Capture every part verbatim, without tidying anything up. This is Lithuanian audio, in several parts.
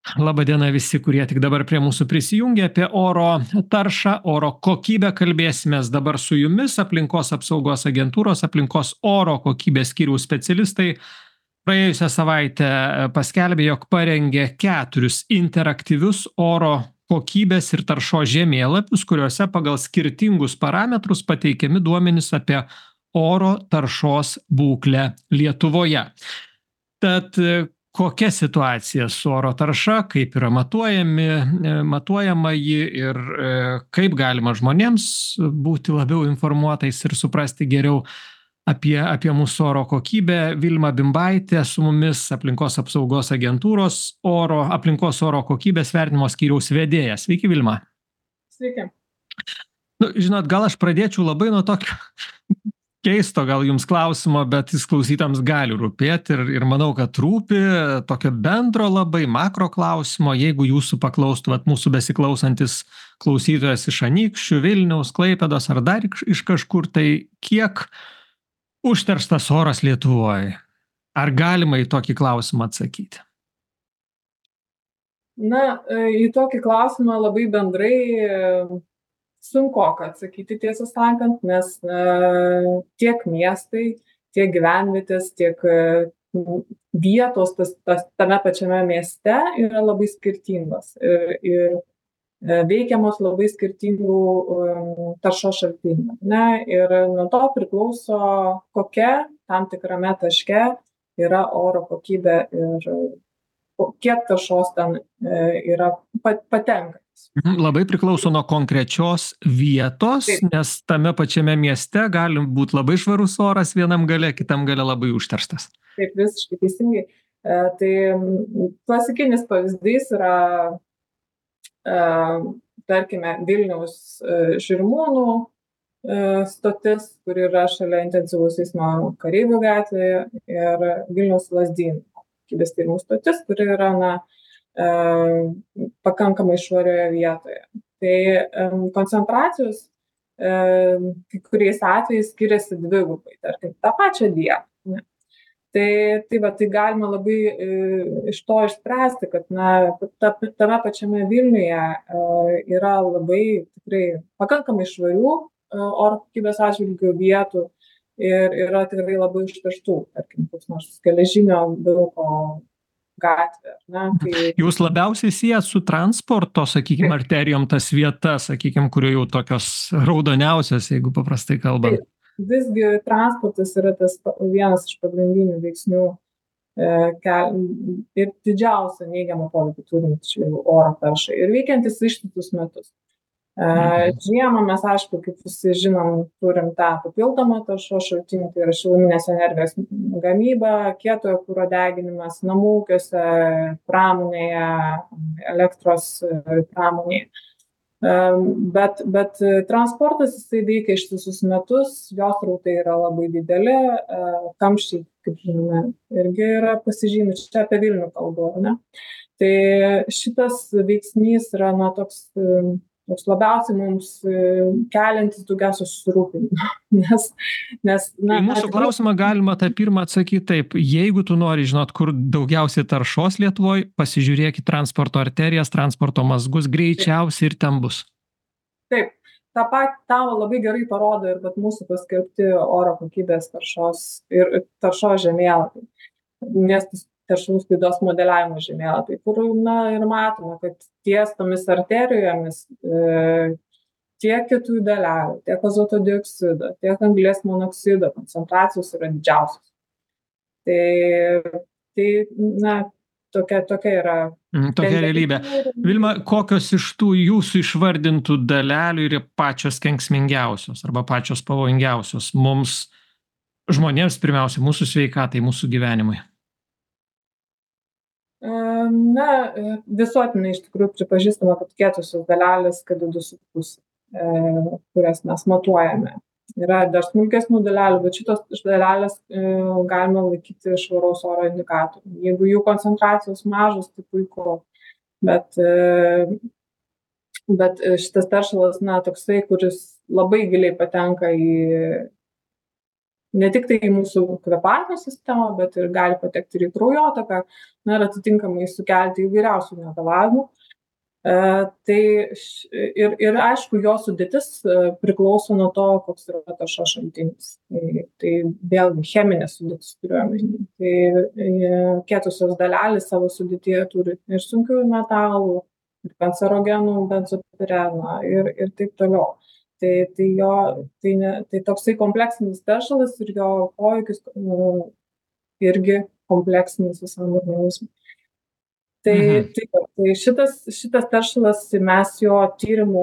Laba diena visi, kurie tik dabar prie mūsų prisijungė. Apie oro taršą, oro kokybę kalbėsimės dabar su jumis. Aplinkos apsaugos agentūros aplinkos oro kokybės skyriaus specialistai praėjusią savaitę paskelbė, jog parengė keturis interaktyvius oro kokybės ir taršos žemėlapius, kuriuose pagal skirtingus parametrus pateikiami duomenys apie oro taršos būklę Lietuvoje. Tad kokia situacija su oro tarša, kaip yra matuojami, matuojama ji ir kaip galima žmonėms būti labiau informuotais ir suprasti geriau apie, apie mūsų oro kokybę. Vilma Bimbaitė su mumis, aplinkos apsaugos agentūros oro, aplinkos oro kokybės vertinimo skyriaus vedėja. Sveiki, Vilma. Sveiki. Nu, žinot, gal aš pradėčiau labai nuo tokio keisto gal jums klausimo, bet jis klausytams gali rūpėti ir, ir manau, kad rūpi tokio bendro labai makro klausimo. Jeigu jūsų paklaustų, vat, mūsų besiklausantis klausytojas iš Anykščių, Vilniaus, Klaipėdos ar dar iš kažkur, tai kiek užterštas oras Lietuvoje? Ar galima į tokį klausimą atsakyti? Na, į tokį klausimą labai bendrai sunkoka atsakyti, tiesą sakant, nes e, tiek miestai, tiek gyvenvietės, tiek e, vietos tas, tas, tame pačiame mieste yra labai skirtingos ir, ir e, veikiamos labai skirtingų e, taršos šaltinių. Ne? Ir nuo to priklauso, kokia tam tikrame taške yra oro kokybė ir kiek taršos ten e, yra patenka. Labai priklauso nuo konkrečios vietos, Taip. Nes tame pačiame mieste gali būti labai švarus oras vienam gale, kitam gale labai užterštas. Taip, visiškai teisingai. E, tai klasikinis pavyzdys yra, e, tarkime, Vilniaus e, Žirmūnų e, stotis, kur yra šalia intensyvaus eismo Kareivių gatvėje, ir Vilniaus Lazdynų kokybės tyrimų stotis, kuri yra, na, E, pakankamai švarioje vietoje. Tai e, koncentracijos e, kai kuriais atvejais skiriasi dvigubai, tarkim, tą pačią dieną. Tai, tai, va, tai galima labai e, iš to išspręsti, kad na, ta, tame pačiame Vilniuje e, yra labai tikrai pakankamai švarių e, oro kokybės atžvilgių vietų ir yra tikrai labai užterštų, tarkim, koks nors Geležinio vilko gatvė. Na, kai... Jūs labiausiai siejat su transporto, sakykime, arterijom tas vietas, sakykime, kurio jau tokios raudoniausios, jeigu paprastai kalbant. Tai visgi transportas yra tas vienas iš pagrindinių veiksnių e, kel, ir didžiausią neigiamą poveikį turinčių oro taršai ir veikiantis ištisus metus. E, žiemą mes, aišku, kaip visi žinom, turim tą papildomą taršos šaltinį, tai yra šiluminės energijos gamyba, kietojo kuro deginimas namų ūkiuose, pramonėje, elektros pramonėje. E, bet, bet transportas jisai veikia ištisus metus, jos srautai yra labai dideli, e, kamščiai, kaip žinome, irgi yra pasižymi, čia apie Vilnių kalbu, ne? Tai šitas veiksnys yra, na, toks toks labiausiai mums keliantis daugiausia susirūpinimą. Nes, nes, na, į mūsų klausimą galima tą pirmą atsakyti taip. Jeigu tu nori žinot, kur daugiausiai taršos Lietuvoje, pasižiūrėk į transporto arterijas, transporto mazgus, greičiausiai ir ten bus. Taip, tą pat tavo labai gerai parodo ir mūsų paskelbti oro kokybės taršos ir taršos žemėlapiai. Miestus teršalų sklaidos modeliavimo žemėlapiai, kur, na, ir matome, kad ties tomis arterijomis e, tiek kietųjų dalelių, tiek azoto dioksido, tiek anglies monoksido koncentracijos yra didžiausios. Tai, tai na, tokia, tokia yra. Tokia realybė. Vilma, kokios iš tų jūsų išvardintų dalelių yra pačios kenksmingiausios arba pačios pavojingiausios mums, žmonėms, pirmiausia, mūsų sveikatai, mūsų gyvenimui? Na, visuotinai iš tikrųjų pripažįstama, kad kietosios dalelės K du su puse, kurias mes matuojame. Yra dar smulkesnių dalelių, bet šitos dalelės galima laikyti švaraus oro indikatorių. Jeigu jų koncentracijos mažos, tai puiku. Bet, bet šitas teršalas, na, toksai, kuris labai giliai patenka į ne tik tai į mūsų kvėpavimo sistemą, bet ir gali patekti ir į kraujotaką, na ir atitinkamai sukelti įvairiausių negalavimų. E, tai š- ir, ir aišku, jo sudėtis e, priklauso nuo to, koks yra taršos šaltinis. Tai, tai vėlgi cheminė sudėtis turiuomenį. Tai e, kietosios dalelės savo sudėtyje turi ir sunkiųjų metalų, ir kancerogenų, benzopireną ir, ir taip toliau. Tai, tai, jo, tai, ne, tai toksai kompleksinis teršalas ir jo poveikis nu, irgi kompleksinis visam organizmui. Tai, Mhm. tai, tai šitas, šitas teršalas, mes jo tyrimų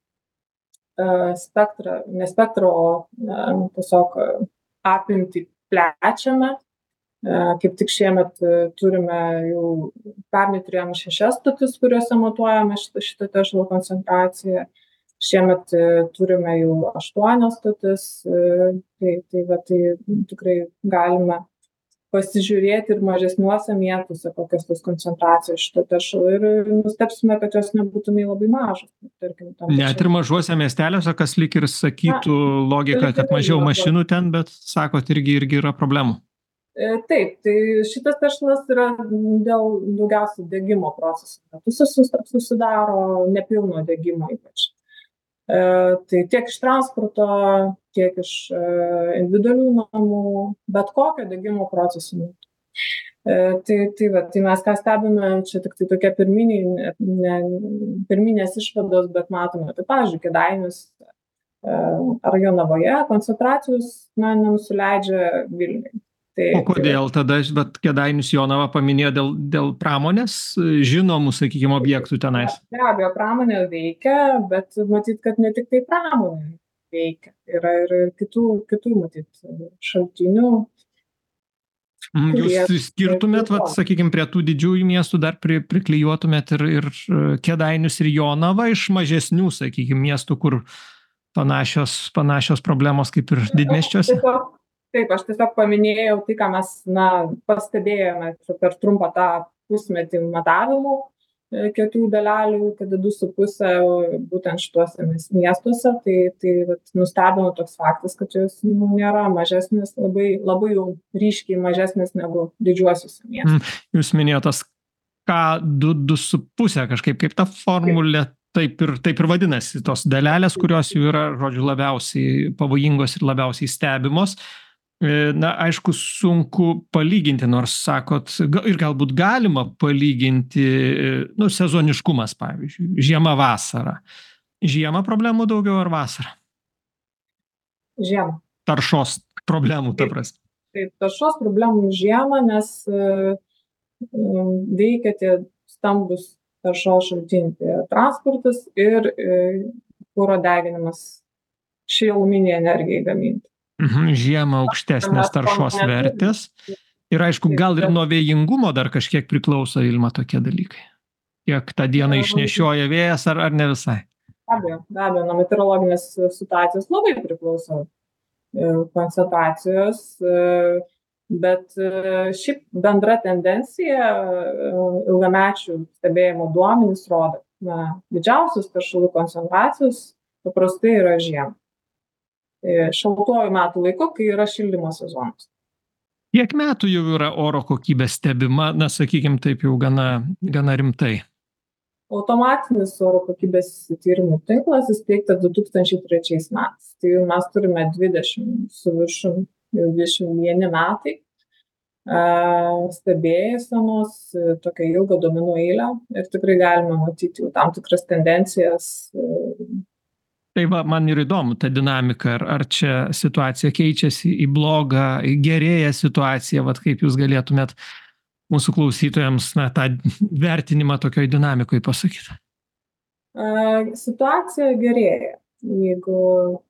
uh, spektrą, ne spektrą, o uh, tiesiog uh, apimtį plečiame. Uh, kaip tik šiemet uh, turime jau, pernai turėjome šešias stotis, kuriuose matuojame šitą, šitą teršalo koncentraciją. Šiemet uh, turime jau aštuonias stotis. Uh, tai, tai, va, tai tikrai galime pasižiūrėti ir mažesniuose miestuose, kokios tos koncentracijos šito teršalo ir nustebsime, kad jos nebūtinai labai mažos. Tarkim, tam Net ir pačiam. mažuose miesteliuose, kas lyg ir Na, sakytų logika, kad mažiau sąlyginai mašinų ten, bet sakot, irgi, irgi yra problemų. E, Taip, tai šitas teršalas yra dėl daugiausiai degimo proceso metu susis- susidaro, nepilno degimo ypač. E, Tai tiek iš transporto, tiek iš e, individualių namų, bet kokio degimo proceso metu. E, Tai, tai, va, tai mes ką stebime, čia tik tai tokie pirminiai, ne, ne, pirminės išvados, bet matome, tai pavyzdžiui, Kėdainius e, ar Jonavoje koncentracijos na, nenusileidžia Vilniui. Tai, O tai va, kodėl tada, bet Kėdainius Jonava paminėjo dėl, dėl pramonės e, žinomų, sakykime, objektų be tenais? be abejo, pramonė veikia, bet matyt, kad ne tik tai pramonė veikia. Yra ir ir kitų, kitų matyt, šaltinių, Mm, Jūs kurie skirtumėt, vat, sakykime, prie tų didžiųjų miestų dar pri, priklijuotumėt ir, ir e, Kėdainius ir Jonavą iš mažesnių, sakykime, miestų, kur panašios, panašios problemos kaip ir didmiesčiuose? Tiesiog, taip, aš tiesiog paminėjau tai, ką mes na, pastebėjome per trumpą tą pusmetį matavimų e, kietųjų dalelių, kad du su pusė būtent šituose mies- miestuose, tai, tai vat, nustebino toks faktas, kad jos nu, nėra mažesnis, labai, labai jau ryškiai mažesnis negu didžiuosiuose Mm, miestuose. Jūs minėjot tas K du, du su pusė kažkaip, kaip ta Taip, formulė taip ir, taip ir vadinasi, tos dalelės, kurios jau yra, žodžiu, labiausiai pavojingos ir labiausiai stebimos. E, Na, aišku, sunku palyginti, nors sakot, ga- ir galbūt galima palyginti, e, nu, sezoniškumas, pavyzdžiui, žiema, vasara. Žiema problemų daugiau ar vasara? žiemą. Taršos problemų, ta Taip, prasme. taip, taršos problemų žiemą, nes e, m, veikia tie stambus taršos šaltiniai, tai yra transportas ir e, kuro deginimas šiluminiai energijai gaminti. Mhm, žiemą Ar aukštesnės mes to taršos neturime? vertės. Ir aišku, Taip, gal ir bet nuo vėjingumo dar kažkiek priklauso, Ilma, tokie dalykai. Kiek tą dieną e, išnešioja vėjas ar, ar ne visai. be abejo, be abejo, nuo meteorologinės situacijos labai priklauso e, koncentracijos, e, bet e, šiaip bendra tendencija e, ilgamečių stebėjimo duomenys rodo, na, didžiausios teršalų koncentracijos paprastai yra žiemą. E, Šaltuoju metų laiku, kai yra šildymo sezonas. Kiek metų jau yra oro kokybė stebima, na, sakykime, taip jau gana, gana rimtai. Automatinis oro kokybės tyrimų tinklas įsteigtas du tūkstančiai trečiais metais. Tai jau mes turime dvidešimt su viršum, jau dvidešimt vieni metai e, stebėsenos, e, tokią ilgą duomenų eilę ir tikrai galime matyti jau tam tikras tendencijas. e, Tai va, man ir įdomu ta dinamika, ar, ar čia situacija keičiasi į blogą, į gerėja situacija, vat kaip jūs galėtumėt mūsų klausytojams na, tą vertinimą tokioj dinamikoje pasakyti. e, Situacija gerėja, jeigu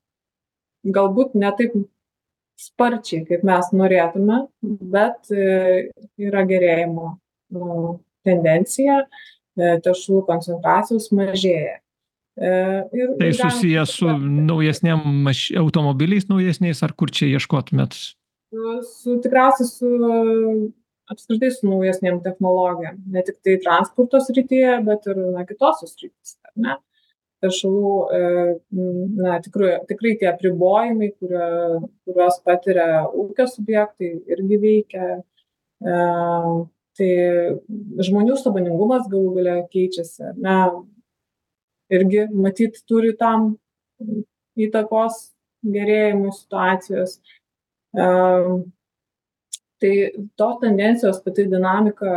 galbūt ne taip sparčiai, kaip mes norėtume, bet e, yra gerėjimo nu, tendencija, e, teršalų koncentracijos mažėja. E, Ir, Tai ir galim susijęs su naujesnėm maš- automobiliais naujesniais, ar kur čia ieškotumėt? su, su tikriausiai su apskritai su naujesnėm technologijom, ne tik tai transporto srityje, bet ir na, kitose srityse. ar ne? teršalų, na, tikrai, tikrai tie apribojimai, kurio, kuriuos patiria ūkio subjektai, irgi veikia. E, tai žmonių sąmoningumas galų galia keičiasi. Na, irgi matyt turi tam įtakos gerėjimui situacijos. E, tai tos tendencijos, pati dinamika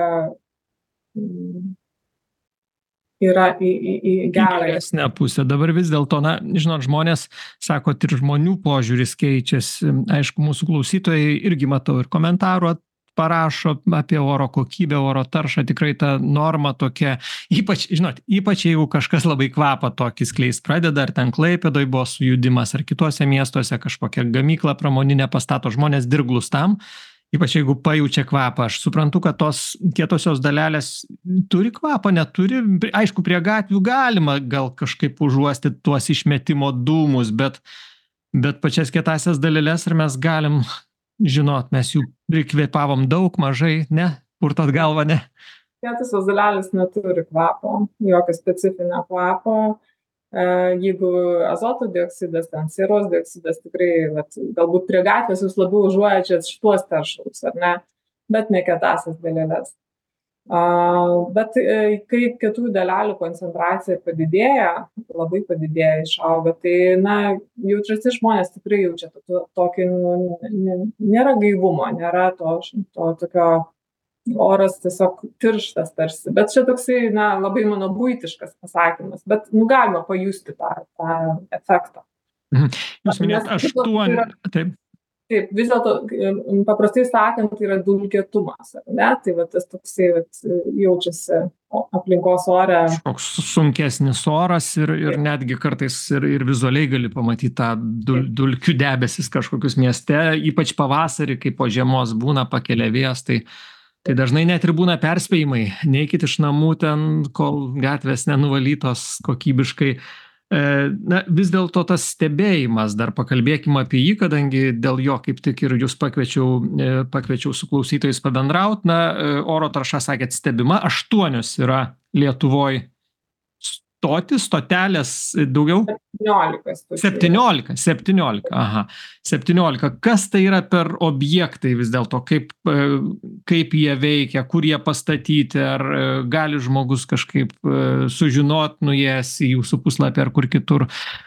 yra į, į, į gerą. Geresnė pusė. Dabar vis dėlto, na, žinot, žmonės, sakot, ir žmonių požiūris keičiasi. Aišku, mūsų klausytojai irgi matau ir komentarų parašo apie oro kokybę, oro taršą. Tikrai ta norma tokia, ypač, žinot, ypač jeigu kažkas labai kvapą tokį skleis pradeda, ar ten Klaipėdoj buvo sujudimas, ar kituose miestuose kažkokią gamyklą pramoninę pastato, žmonės dirglus tam. Ypač jeigu pajaučia kvapą. Aš suprantu, kad tos kietosios dalelės turi kvapą, neturi. Aišku, prie gatvių galima gal kažkaip užuosti tuos išmetimo dūmus, bet, bet pačias kietasias daleles ar mes galim žinot, mes jų prikvėpavom daug, mažai, ne? Purtot galvą, ne? Kietosios dalelės neturi kvapo, jokio specifinio kvapo. Jeigu azoto dioksidas, ten sieros dioksidas, tikrai, vat, galbūt prie gatvės jūs labiau užuojate šituos teršalus, ar ne, bet ne kietąsias daleles. Bet kai kietųjų dalelių koncentracija padidėja, labai padidėja, išauga, tai, na, jautresni žmonės tikrai jaučia tokį, nu, nėra gaivumo, nėra to, to tokio oras tiesiog tirštas tarsi, bet čia toksai, na, labai mano buitiškas pasakymas, bet, nu, galima pajusti tą, tą efektą. Mhm. Jūs minėjot aštuoni, taip. Taip, vis dėlto, paprastai sakant, tai yra dulkėtumas, ar ne? Tai va tas toksai vat, jaučiasi aplinkos ore. Koks sunkesnis oras ir, ir netgi kartais ir, ir vizualiai gali pamatyti tą dul, dulkių debesis kažkokius mieste, ypač pavasarį, kai po žiemos būna pakelia vėjas, tai Tai dažnai net ir būna perspėjimai, neikit iš namų ten, kol gatvės nenuvalytos kokybiškai. Na, vis dėlto tas stebėjimas, dar pakalbėkime apie jį, kadangi dėl jo kaip tik ir jūs pakviečiau, pakviečiau su klausytojais pabendraut. Na, oro tarša, sakėt, stebima, aštuonios yra Lietuvoj stotis, stotelės, daugiau? septyniolika. septyniolika, septyniolika, aha, septyniolika. Kas tai yra per objektai vis dėlto, kaip, kaip jie veikia, kur jie pastatyti, ar gali žmogus kažkaip sužinot, nuėjęs į jūsų puslapį ar kur kitur,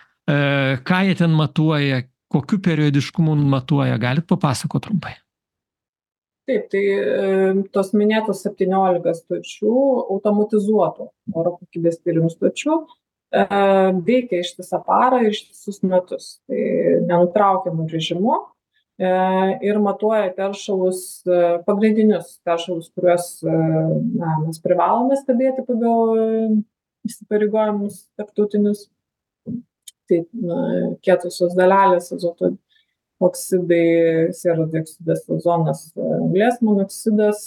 ką jie ten matuoja, kokiu periodiškumu matuoja, galit papasakot trumpai? Taip, tai tos minėtos septyniolika stočių automatizuotų oro kokybės tyrimų stočių veikia ištisą parą ir ištisus metus. Tai nenutraukiamų režimu ir matuoja teršalus, pagrindinius teršalus, kuriuos, na, mes privalome stebėti pagal įsipareigojimus tarptautinius. Tai, na, kietosios dalelės, azoto oksidai, sieros dioksidas, ozonas, anglies monoksidas,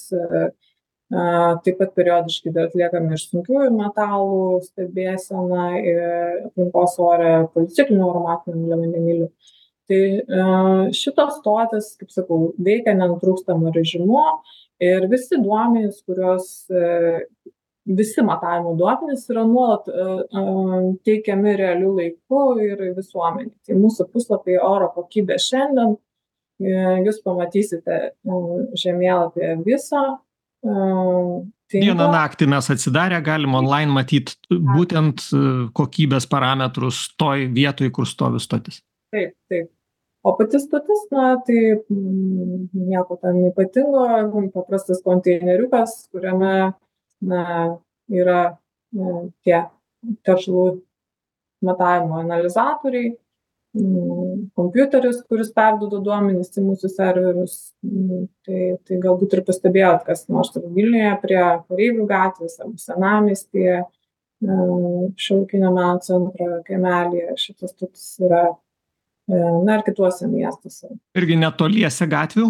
taip pat periodiškai dar atliekame ir sunkiųjų metalų stebėseną, aplinkos ore policiklinių aromatinių angliavandenilių. Tai šitos stotis, kaip sakau, veikia nenutrūkstamu režimu ir visi duomenys, kurios visi matavimo duomenys yra nuolat teikiami realiu laiku ir visuomeniai. Tai mūsų puslapyje oro kokybė šiandien, jūs pamatysite žemėlapyje visą tinklą. Dieną naktį mes atsidarę galim online matyti būtent kokybės parametrus toj vietoj, kur stovi stotis. Taip, taip. O pati stotis, na, tai nieko ten ypatingo, paprastas konteineriukas, kuriame, na, yra na, tie teršalų matavimo analizatoriai, kompiuteris, kuris perduoda duomenis į mūsų serverius. Tai, tai galbūt ir pastebėjot, kas nors Vilniuje prie Kareivių gatvės arba Senamiestyje, Šiuolaikinio meno centro kaimelyje šitas stotis yra, na, ir kituose miestuose. Irgi netoliese gatvių?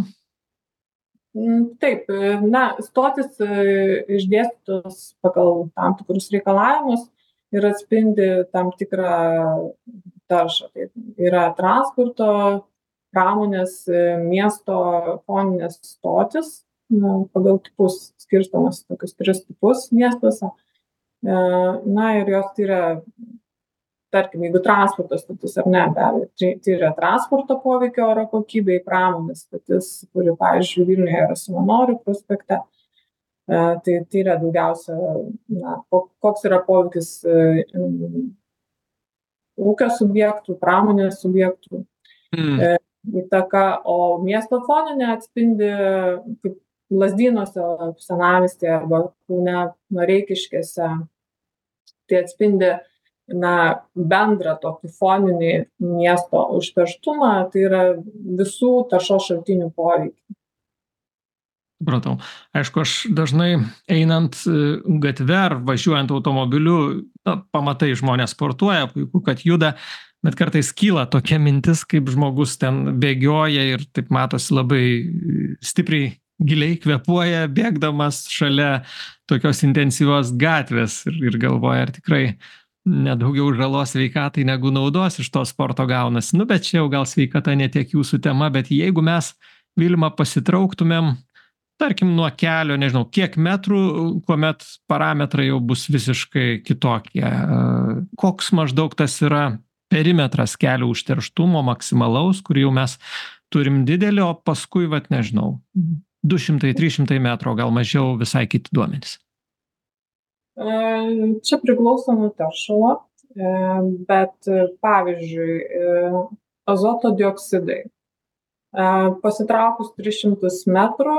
Taip, na, stotis išdėstytos pagal tam tikrus reikalavimus ir atspindi tam tikrą taršą. Tai yra transporto, pramonės, miesto foninės stotis, na, pagal tipus skirstomas tokius tris tipus miestuose. Na, ir jos tai yra tarkim, jeigu transporto stotis ar ne, be abejo, tai tyria transporto poveikį oro kokybei, pramonės stotis, kuri, pavyzdžiui, Vilniuje yra Savanorių prospekte, e, tai tyria daugiausia, na, koks yra poveikis e, ūkio subjektų, pramonės subjektų Mm. e, įtaka, o miesto foninė atspindi kaip Lazdynuose, Senamiestyje arba Kaune, Noreikiškėse, tai atspindi na, bendrą tokį foninį miesto užterštumą, tai yra visų taršos šaltinių poveikį. Supratau. Aišku, aš dažnai einant gatve ar važiuojant automobiliu, na, pamatai žmonės sportuoja, puiku, kad juda, bet kartais kyla tokia mintis, kaip žmogus ten bėgioja ir taip matosi labai stipriai, giliai kvėpuoja, bėgdamas šalia tokios intensyvios gatvės ir, ir galvoja, ar tikrai nedaugiau žalos sveikatai negu naudos iš to sporto gaunasi. Nu, bet čia jau gal sveikata ne tiek jūsų tema, bet jeigu mes, Vilma, pasitrauktumėm, tarkim, nuo kelio, nežinau, kiek metrų, kuomet parametrai jau bus visiškai kitokie. Koks maždaug tas yra perimetras kelio užterštumo maksimalaus, kurį jau mes turim didelį, o paskui, vat, nežinau, du šimtai trys šimtai metrų, gal mažiau visai kiti duomenys. Čia priklauso nuo teršalo, bet pavyzdžiui, azoto dioksidai. Pasitraukus tris šimtus metrų,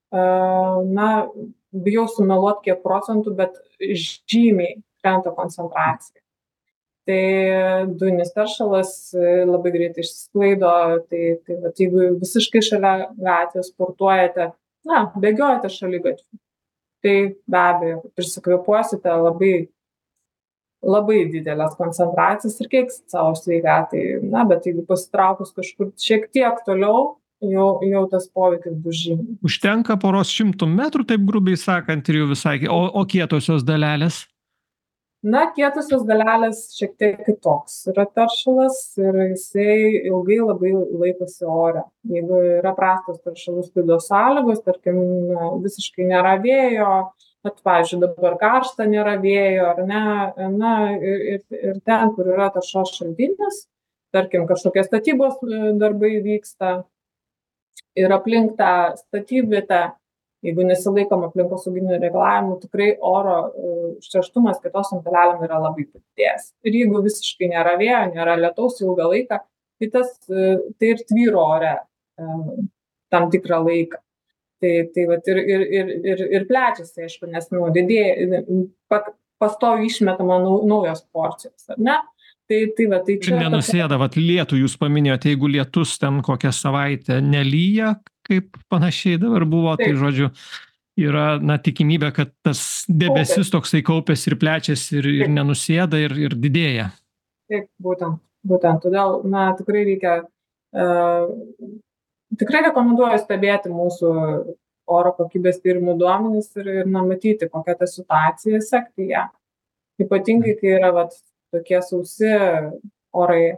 na, bijau sumeluot kiek procentų, bet žymiai krenta koncentracija. Tai dujinis teršalas labai greitai išsisklaido, tai, tai vat, jeigu visiškai šalia gatvės sportuojate, na, bėgiojate šaligatviu, tai be abejo, prisikvėpuosite labai, labai didelės koncentracijas ir keiksit savo sveikatai. Na, bet jeigu pasitraukus kažkur šiek tiek toliau, jau, jau tas poveikis bus žymiai. Užtenka poros šimtų metrų, taip grubiai sakant, ir jau visai, o, o kietosios dalelės? Na, kietosios dalelės šiek tiek kitoks yra teršalas ir jisai ilgai labai laikosi ore. Jeigu yra prastos teršalų sklaidos sąlygos, tarkim, visiškai nėra vėjo, bet, pavyzdžiui, dabar karšta, nėra vėjo, ar ne, na, ir, ir, ir ten, kur yra taršos šaltinis, tarkim, kažkokie statybos darbai vyksta ir aplink tą statybvietę, jeigu nesilaikom aplinkosauginių reikalavimų, tikrai oro užterštumas kietosiom dalelėm yra labai padidėjęs. Ir jeigu visiškai nėra vėjo, nėra lietaus ilgą laiką, tai tas, tai ir tvyro ore tam tikrą laiką. Tai, tai vat ir, ir, ir, ir, ir plečiasi, aišku, nes nu, didėja, pastoviai išmetama naujos porcijos, ar ne? Tai, tai, va, tai čia nenusėda, vat lietų jūs paminėjote, jeigu lietus ten kokią savaitę nelyja, kaip panašiai dabar buvo, taip. Tai žodžiu, yra, na, tikimybė, kad tas debesis toksai kaupėsi ir plečiasi ir, ir nenusėda ir, ir didėja. Taip, būtent, būtent. Todėl, na, tikrai reikia, uh, tikrai rekomenduoju stebėti mūsų oro kokybės tyrimų duomenis ir, ir na, matyti, kokia ta situacija, sekti ją. Ypatingai, kai yra, vat, tokie sausi orai,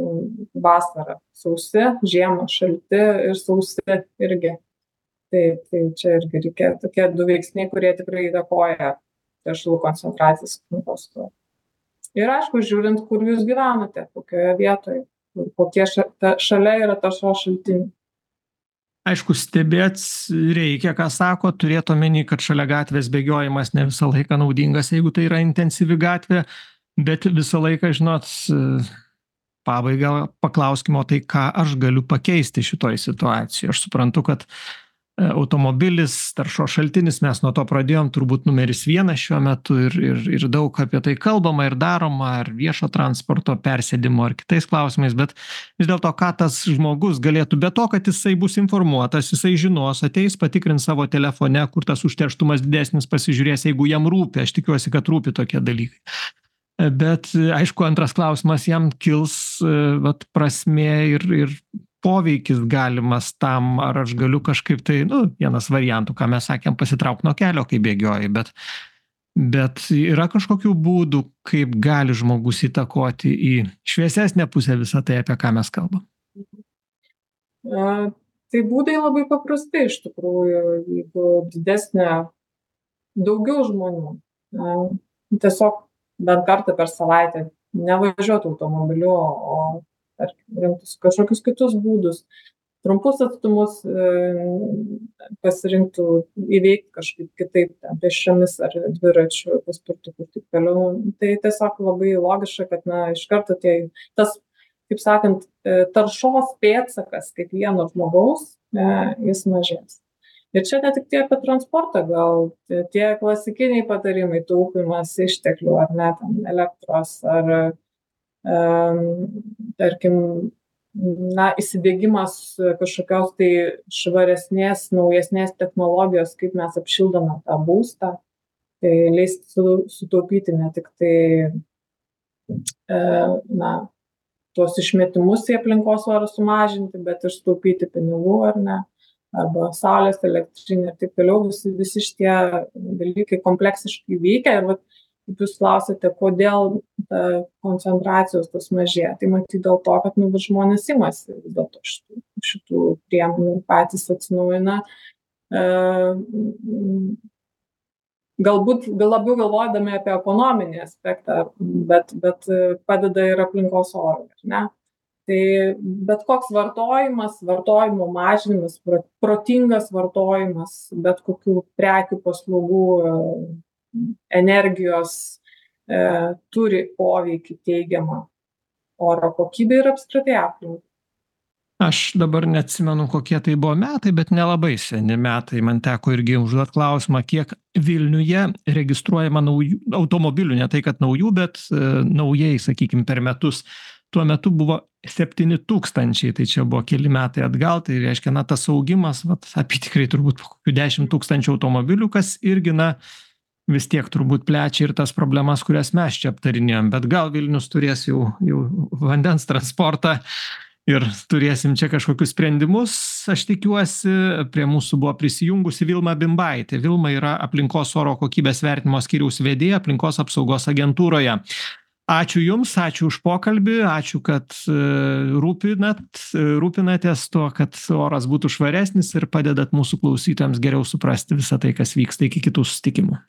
vasara sausi, žiemą šalti ir sausi irgi. Tai, tai čia irgi reikia tokie du veiksniai, kurie tikrai įtakoja teršalų koncentracijas aplinkos. Ir aišku, žiūrint, kur jūs gyvenate, kokioje vietoje, kokie šalia yra taršos šaltiniai. Aišku, stebėt reikia, ką sako, turėt omeny, kad šalia gatvės bėgiojimas ne visą laiką naudingas, jeigu tai yra intensyvi gatvė, bet visą laiką, žinot, pabaigą paklauskime, o tai ką aš galiu pakeisti šitoj situacijoje. Aš suprantu, kad automobilis, taršos šaltinis, mes nuo to pradėjom, turbūt numeris vienas šiuo metu ir, ir, ir daug apie tai kalbama ir daroma, ar viešo transporto persėdimo, ar kitais klausimais, bet vis dėlto, ką tas žmogus galėtų, be to, kad jisai bus informuotas, jisai žinos, ateis, patikrins savo telefone, kur tas užterštumas didesnis, pasižiūrės, jeigu jam rūpi, aš tikiuosi, kad rūpi tokie dalykai. Bet, aišku, antras klausimas jam kils, vat, prasmė ir, ir poveikis galimas tam, ar aš galiu kažkaip tai, nu, vienas variantų, ką mes sakėm, pasitraukti nuo kelio, kai bėgioji, bet, bet yra kažkokių būdų, kaip gali žmogus įtakoti į šviesesnę pusę visą tai, apie ką mes kalbam. A, tai būdai labai paprastai, iš tikrųjų, jeigu didesnė, daugiau žmonių, a, tiesiog bent kartą per savaitę nevažiuotų automobiliu, o tarkim rinktųsi kažkokius kitus būdus, trumpus atstumus pasirinktų įveikti kažkaip kitaip, ten pėsčiomis ar dviračiu, paspirtuku ir taip toliau. Tai tiesiog labai logiška, kad na iš karto tie tas, kaip sakant, taršos pėdsakas kiekvieno žmogaus, jis mažės. Ir čia ne tik tie apie transportą, gal tie klasikiniai patarimai, taupymas išteklių ar ne, ten elektros ar um, tarkim, na, įsidiegimas kažkokios tai švaresnės, naujesnės technologijos, kaip mes apšildome tą būstą, tai leisti su, sutaupyti ne tik tai, e, na, tuos išmetimus į aplinkos orą sumažinti, bet ir sutaupyti pinigų, ar ne, arba saulės elektrinė ir taip toliau, visi, visi šitie dalykai kompleksiškai veikia. Ir vat, kaip jūs klausėte, kodėl ta koncentracijos tas mažėja, tai matyt dėl to, kad nu, žmonės imasi vis dėlto šitų, šitų priemonių ir patys atsinaujina. E, galbūt gal labiau galvodami apie ekonominį aspektą, bet, bet padeda ir aplinkos orui, ne? Tai bet koks vartojimas, vartojimo mažinimas, protingas vartojimas, bet kokių prekių, paslaugų, energijos e, turi poveikį teigiamą oro kokybę ir apskritai aplinkai. Aš dabar neatsimenu, kokie tai buvo metai, bet nelabai seni metai. Man teko irgi užduoti klausimą, kiek Vilniuje registruojama naujų automobilių, ne tai kad naujų, bet e, naujai, sakykime, per metus. Tuo metu buvo septyni tūkstančiai, tai čia buvo keli metai atgal, tai reiškia, na, tas augimas, vat, apytikrai turbūt kokių dešimt tūkstančių automobilių, kas irgi, na, vis tiek turbūt plečia ir tas problemas, kurias mes čia aptarinėjom, bet gal Vilnius turės jau, jau vandens transportą ir turėsim čia kažkokius sprendimus, aš tikiuosi. Prie mūsų buvo prisijungusi Vilma Bimbaitė. Vilma yra aplinkos oro kokybės vertinimo skyriaus vedėja aplinkos apsaugos agentūroje. Ačiū Jums, ačiū už pokalbį, ačiū, kad rūpinat, rūpinatės tuo, kad oras būtų švaresnis ir padedat mūsų klausytojams geriau suprasti visą tai, kas vyksta. Iki kitų susitikimų.